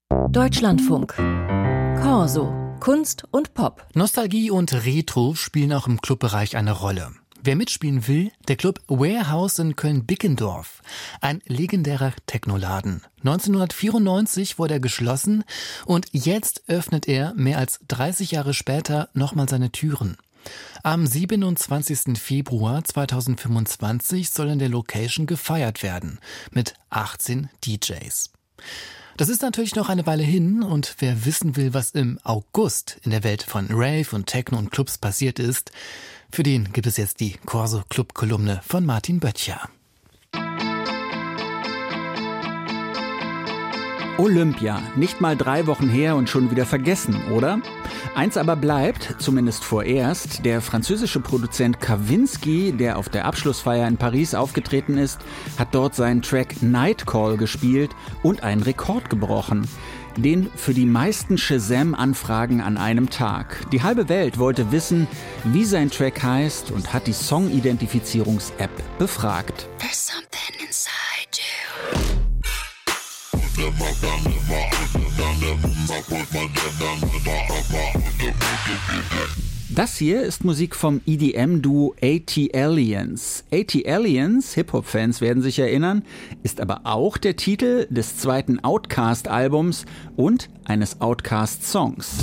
Deutschlandfunk. Corso. Kunst und Pop. Nostalgie und Retro spielen auch im Clubbereich eine Rolle. Wer mitspielen will, der Club Warehouse in Köln-Bickendorf. Ein legendärer Technoladen. 1994 wurde er geschlossen und jetzt öffnet er mehr als 30 Jahre später nochmal seine Türen. Am 27. Februar 2025 soll in der Location gefeiert werden mit 18 DJs. Das ist natürlich noch eine Weile hin und wer wissen will, was im August in der Welt von Rave und Techno und Clubs passiert ist, für den gibt es jetzt die Corso Club Kolumne von Martin Böttcher. Olympia, nicht mal 3 Wochen her und schon wieder vergessen, oder? Eins aber bleibt, zumindest vorerst, der französische Produzent Kavinsky, der auf der Abschlussfeier in Paris aufgetreten ist, hat dort seinen Track Nightcall gespielt und einen Rekord gebrochen. Den für die meisten Shazam-Anfragen an einem Tag. Die halbe Welt wollte wissen, wie sein Track heißt und hat die Song-Identifizierungs-App befragt. There's something inside you. Das hier ist Musik vom EDM-Duo AT-Aliens. AT-Aliens, Hip-Hop-Fans werden sich erinnern, ist aber auch der Titel des zweiten Outkast-Albums und eines Outkast-Songs.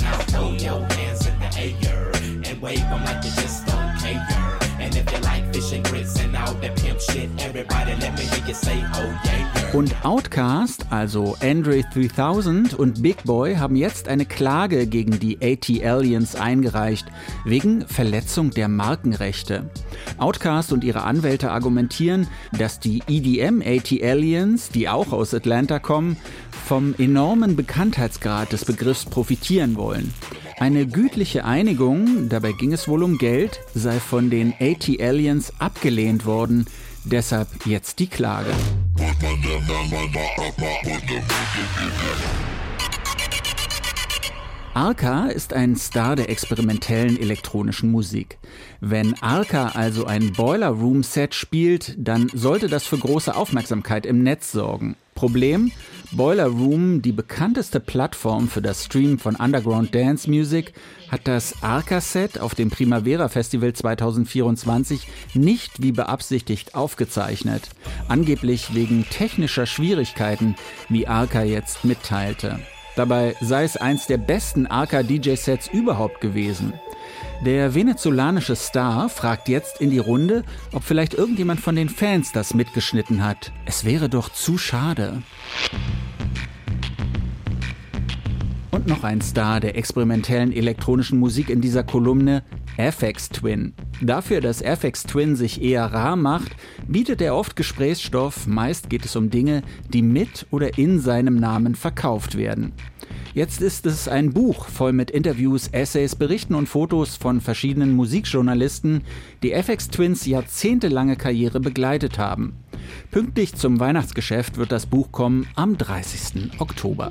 Und Outkast, also Andre 3000 und Big Boi, haben jetzt eine Klage gegen die AT-Aliens eingereicht, wegen Verletzung der Markenrechte. Outkast und ihre Anwälte argumentieren, dass die EDM AT-Aliens, die auch aus Atlanta kommen, vom enormen Bekanntheitsgrad des Begriffs profitieren wollen. Eine gütliche Einigung, dabei ging es wohl um Geld, sei von den AT-Aliens abgelehnt worden. Deshalb jetzt die Klage. Arca ist ein Star der experimentellen elektronischen Musik. Wenn Arca also ein Boiler Room Set spielt, dann sollte das für große Aufmerksamkeit im Netz sorgen. Problem? Boiler Room, die bekannteste Plattform für das Streamen von Underground Dance Music, hat das Arca-Set auf dem Primavera Festival 2024 nicht wie beabsichtigt aufgezeichnet. Angeblich wegen technischer Schwierigkeiten, wie Arca jetzt mitteilte. Dabei sei es eins der besten Arca-DJ-Sets überhaupt gewesen. Der venezolanische Star fragt jetzt in die Runde, ob vielleicht irgendjemand von den Fans das mitgeschnitten hat. Es wäre doch zu schade. Und noch ein Star der experimentellen elektronischen Musik in dieser Kolumne, Aphex Twin. Dafür, dass Aphex Twin sich eher rar macht, bietet er oft Gesprächsstoff. Meist geht es um Dinge, die mit oder in seinem Namen verkauft werden. Jetzt ist es ein Buch voll mit Interviews, Essays, Berichten und Fotos von verschiedenen Musikjournalisten, die Aphex Twins jahrzehntelange Karriere begleitet haben. Pünktlich zum Weihnachtsgeschäft wird das Buch kommen am 30. Oktober.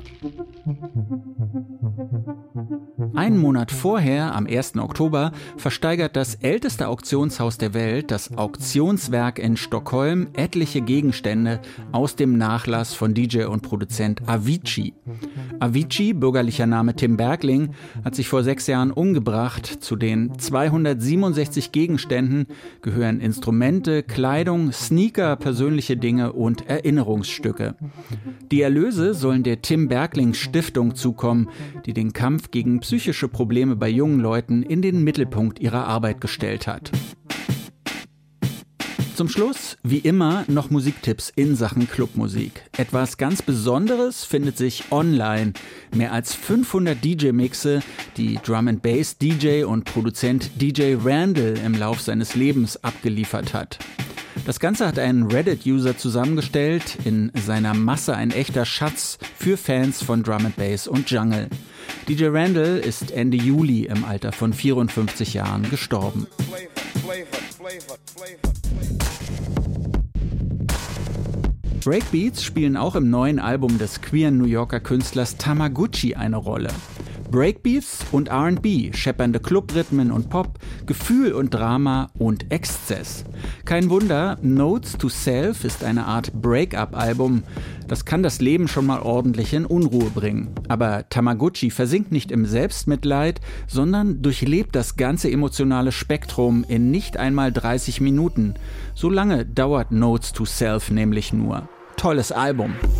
Einen Monat vorher, am 1. Oktober, versteigert das älteste Auktionshaus der Welt, das Auktionswerk in Stockholm, etliche Gegenstände aus dem Nachlass von DJ und Produzent Avicii. Avicii, bürgerlicher Name Tim Bergling, hat sich vor 6 Jahren umgebracht. Zu den 267 Gegenständen gehören Instrumente, Kleidung, Sneaker, persönliche Dinge und Erinnerungsstücke. Die Erlöse sollen der Tim Bergling Stiftung zukommen, die den Kampf gegen psychische Probleme bei jungen Leuten in den Mittelpunkt ihrer Arbeit gestellt hat. Zum Schluss, wie immer, noch Musiktipps in Sachen Clubmusik. Etwas ganz Besonderes findet sich online. Mehr als 500 DJ-Mixe, die Drum-and-Bass-DJ und Produzent DJ Randall im Lauf seines Lebens abgeliefert hat. Das Ganze hat ein Reddit-User zusammengestellt, in seiner Masse ein echter Schatz für Fans von Drum and Bass und Jungle. DJ Randall ist Ende Juli im Alter von 54 Jahren gestorben. Breakbeats spielen auch im neuen Album des queeren New Yorker Künstlers Tamaguchi eine Rolle. Breakbeats und R&B, scheppernde Clubrhythmen und Pop, Gefühl und Drama und Exzess. Kein Wunder, Notes to Self ist eine Art Break-up-Album. Das kann das Leben schon mal ordentlich in Unruhe bringen. Aber Tamagotchi versinkt nicht im Selbstmitleid, sondern durchlebt das ganze emotionale Spektrum in nicht einmal 30 Minuten. So lange dauert Notes to Self nämlich nur. Tolles Album.